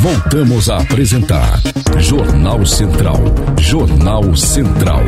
Voltamos a apresentar Jornal Central. Jornal Central.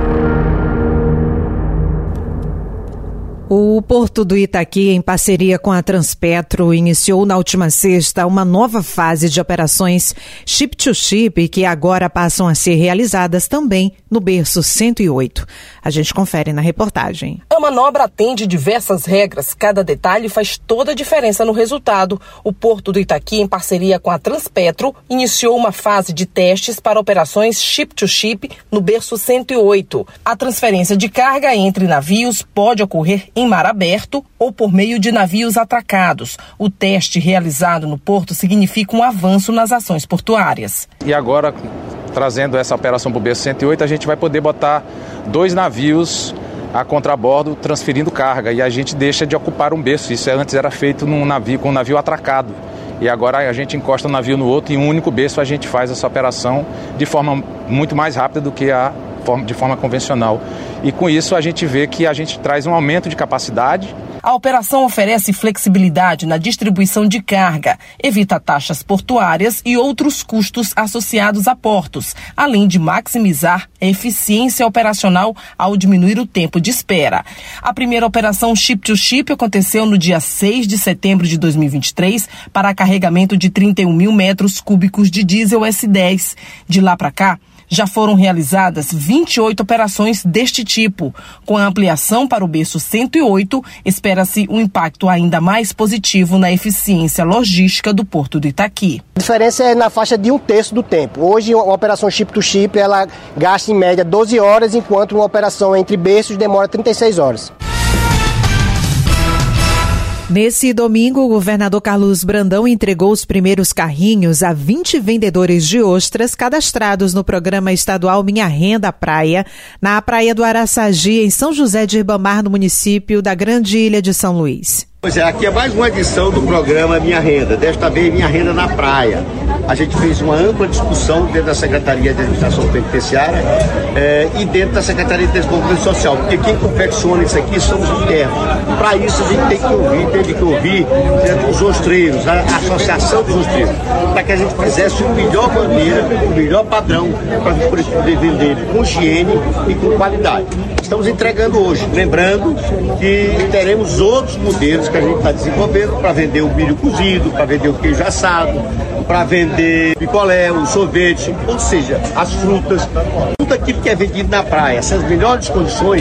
O Porto do Itaqui, em parceria com a Transpetro, iniciou na última sexta uma nova fase de operações Ship-to-Ship, que agora passam a ser realizadas também no berço 108. A gente confere na reportagem. A manobra atende diversas regras, cada detalhe faz toda a diferença no resultado. O Porto do Itaqui, em parceria com a Transpetro, iniciou uma fase de testes para operações Ship-to-Ship no berço 108. A transferência de carga entre navios pode ocorrer em mar aberto ou por meio de navios atracados. O teste realizado no porto significa um avanço nas ações portuárias. E agora, trazendo essa operação para o berço 108, a gente vai poder botar 2 navios a contrabordo transferindo carga e a gente deixa de ocupar um berço. Isso antes era feito num navio, com um navio atracado. E agora a gente encosta um navio no outro e em um único berço a gente faz essa operação de forma muito mais rápida do que de forma convencional. E com isso a gente vê que a gente traz um aumento de capacidade. A operação oferece flexibilidade na distribuição de carga, evita taxas portuárias e outros custos associados a portos, além de maximizar a eficiência operacional ao diminuir o tempo de espera. A primeira operação Ship-to-Ship aconteceu no dia 6 de setembro de 2023 para carregamento de 31 mil metros cúbicos de diesel S10. De lá para cá, já foram realizadas 28 operações deste tipo. Com a ampliação para o berço 108, espera-se um impacto ainda mais positivo na eficiência logística do Porto do Itaqui. A diferença é na faixa de 1/3 do tempo. Hoje, a operação Ship-to-Ship, ela gasta em média 12 horas, enquanto uma operação entre berços demora 36 horas. Nesse domingo, o governador Carlos Brandão entregou os primeiros carrinhos a 20 vendedores de ostras cadastrados no programa estadual Minha Renda Praia, na Praia do Araçagi, em São José de Ribamar, no município da Grande Ilha de São Luís. Pois é, aqui é mais uma edição do programa Minha Renda, desta vez Minha Renda na Praia. A gente fez uma ampla discussão dentro da Secretaria de Administração Penitenciária e dentro da Secretaria de Desenvolvimento Social, porque quem confecciona isso aqui somos internos. Para isso a gente teve que ouvir os ostreiros, a Associação dos Ostreiros, para que a gente fizesse a melhor maneira, o melhor padrão para poder vender com higiene e com qualidade. Estamos entregando hoje, lembrando que teremos outros modelos que a gente está desenvolvendo para vender o milho cozido, para vender o queijo assado, para vender picolé, o sorvete, ou seja, as frutas, tudo aquilo que é vendido na praia, sem as melhores condições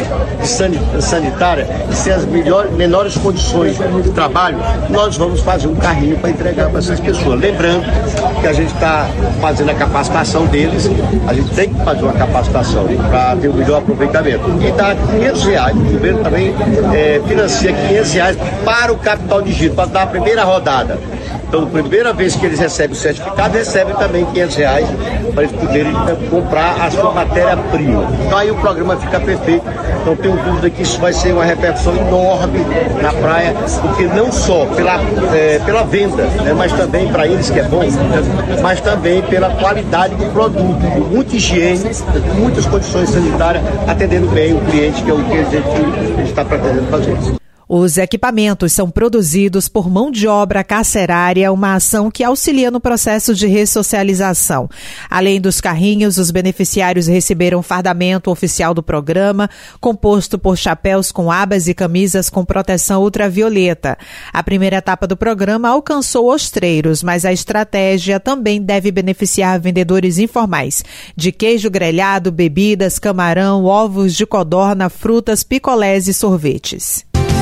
sanitárias e sem as menores condições de trabalho, nós vamos fazer um carrinho para entregar para essas pessoas. Lembrando que a gente está fazendo a capacitação deles, a gente tem que fazer uma capacitação para ter o melhor aproveitamento. E dá R$500, o governo também financia R$500 para o capital de giro, para dar a primeira rodada. Então, na primeira vez que eles recebem o certificado, recebem também R$500 para eles poderem comprar a sua matéria-prima. Então aí o programa fica perfeito. Não tenho dúvida que isso vai ser uma repercussão enorme na praia, porque não só pela venda, né, mas também para eles que é bom, né, mas também pela qualidade do produto, com muita higiene, com muitas condições sanitárias, atendendo bem o cliente, que é o que a gente está pretendendo fazer. Os equipamentos são produzidos por mão de obra carcerária, uma ação que auxilia no processo de ressocialização. Além dos carrinhos, os beneficiários receberam fardamento oficial do programa, composto por chapéus com abas e camisas com proteção ultravioleta. A primeira etapa do programa alcançou ostreiros, mas a estratégia também deve beneficiar vendedores informais de queijo grelhado, bebidas, camarão, ovos de codorna, frutas, picolés e sorvetes.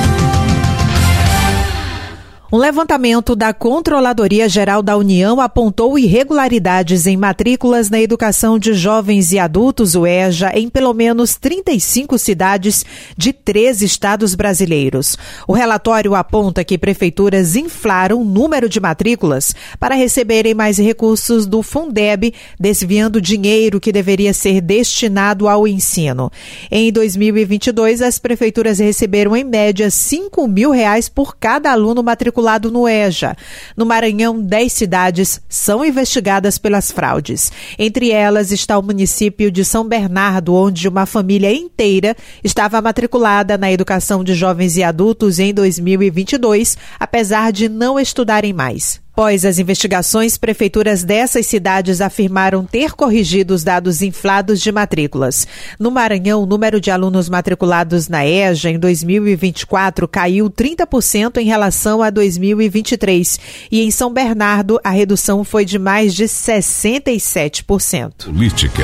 Um levantamento da Controladoria Geral da União apontou irregularidades em matrículas na educação de jovens e adultos, o EJA, em pelo menos 35 cidades de 13 estados brasileiros. O relatório aponta que prefeituras inflaram o número de matrículas para receberem mais recursos do Fundeb, desviando dinheiro que deveria ser destinado ao ensino. Em 2022, as prefeituras receberam, em média, R$5 mil por cada aluno matriculado no EJA. No Maranhão, 10 cidades são investigadas pelas fraudes. Entre elas está o município de São Bernardo, onde uma família inteira estava matriculada na educação de jovens e adultos em 2022, apesar de não estudarem mais. Após as investigações, prefeituras dessas cidades afirmaram ter corrigido os dados inflados de matrículas. No Maranhão, o número de alunos matriculados na EJA em 2024 caiu 30% em relação a 2023. E em São Bernardo, a redução foi de mais de 67%. Política.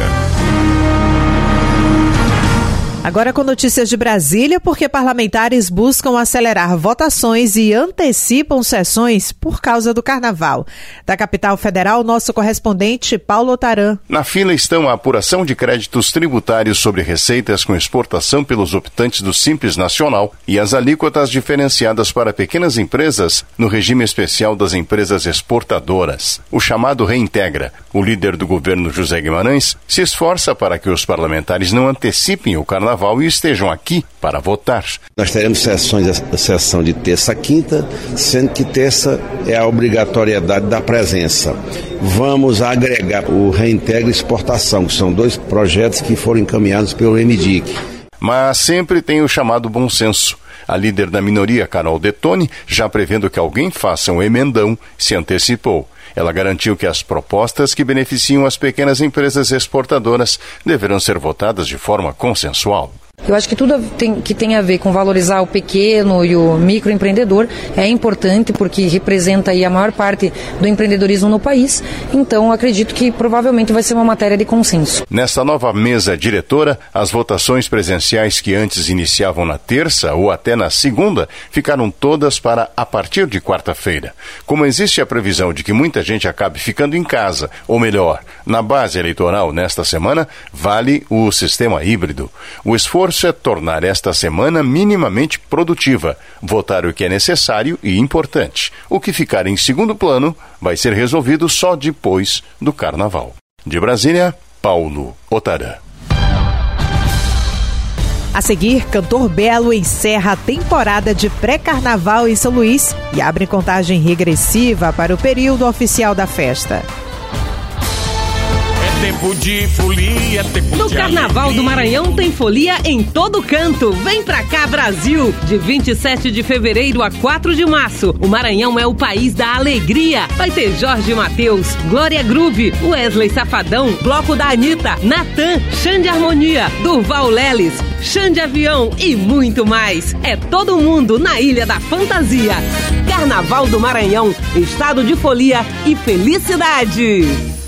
Agora com notícias de Brasília, porque parlamentares buscam acelerar votações e antecipam sessões por causa do Carnaval. Da capital federal, nosso correspondente Paulo Otaran. Na fila estão a apuração de créditos tributários sobre receitas com exportação pelos optantes do Simples Nacional e as alíquotas diferenciadas para pequenas empresas no regime especial das empresas exportadoras, o chamado Reintegra. O líder do governo, José Guimarães, se esforça para que os parlamentares não antecipem o Carnaval e estejam aqui para votar. Nós teremos sessão de terça a quinta, sendo que terça é a obrigatoriedade da presença. Vamos agregar o Reintegra Exportação, que são 2 projetos que foram encaminhados pelo MDIC. Mas sempre tem o chamado bom senso. A líder da minoria, Carol Detoni, já prevendo que alguém faça um emendão, se antecipou. Ela garantiu que as propostas que beneficiam as pequenas empresas exportadoras deverão ser votadas de forma consensual. Eu acho que tudo que tem a ver com valorizar o pequeno e o microempreendedor é importante porque representa aí a maior parte do empreendedorismo no país. Então, acredito que provavelmente vai ser uma matéria de consenso. Nesta nova mesa diretora, as votações presenciais que antes iniciavam na terça ou até na segunda ficaram todas para a partir de quarta-feira. Como existe a previsão de que muita gente acabe ficando em casa, ou melhor, na base eleitoral nesta semana, vale o sistema híbrido. O esforço é tornar esta semana minimamente produtiva, votar o que é necessário e importante. O que ficar em segundo plano vai ser resolvido só depois do Carnaval. De Brasília, Paulo Otaran. A seguir, Cantor Belo encerra a temporada de pré-carnaval em São Luís e abre contagem regressiva para o período oficial da festa. Tempo de folia, tempo no de Carnaval alegria. do Maranhão tem folia em todo canto. Vem pra cá, Brasil! De 27 de fevereiro a 4 de março, o Maranhão é o país da alegria. Vai ter Jorge Mateus, Glória Groove, Wesley Safadão, Bloco da Anitta, Natan, Xande Harmonia, Durval Leles, Xande Avião e muito mais. É todo mundo na Ilha da Fantasia. Carnaval do Maranhão, estado de folia e felicidade.